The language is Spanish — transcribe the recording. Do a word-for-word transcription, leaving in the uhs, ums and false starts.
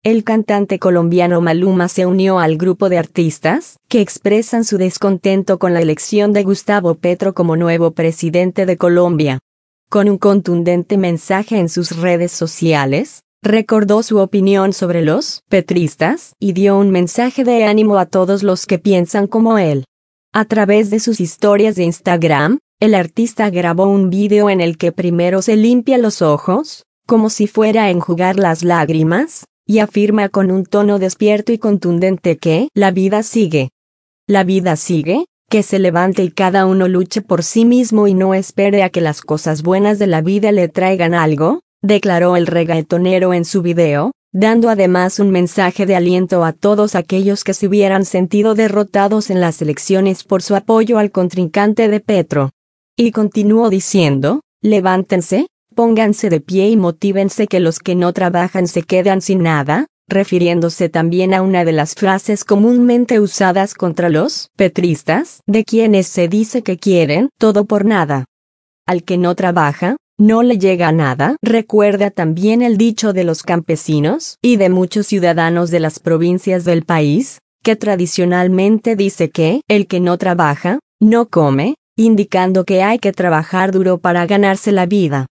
El cantante colombiano Maluma se unió al grupo de artistas que expresan su descontento con la elección de Gustavo Petro como nuevo presidente de Colombia. Con un contundente mensaje en sus redes sociales, recordó su opinión sobre los petristas y dio un mensaje de ánimo a todos los que piensan como él. A través de sus historias de Instagram, el artista grabó un video en el que primero se limpia los ojos, como si fuera a enjugar las lágrimas, y afirma con un tono despierto y contundente que la vida sigue. La vida sigue, que se levante y cada uno luche por sí mismo y no espere a que las cosas buenas de la vida le traigan algo, declaró el reggaetonero en su video, dando además un mensaje de aliento a todos aquellos que se hubieran sentido derrotados en las elecciones por su apoyo al contrincante de Petro. Y continuó diciendo, levántense, pónganse de pie y motívense que los que no trabajan se quedan sin nada, refiriéndose también a una de las frases comúnmente usadas contra los petristas, de quienes se dice que quieren todo por nada. Al que no trabaja, no le llega nada. Recuerda también el dicho de los campesinos y de muchos ciudadanos de las provincias del país, que tradicionalmente dice que el que no trabaja, no come, indicando que hay que trabajar duro para ganarse la vida.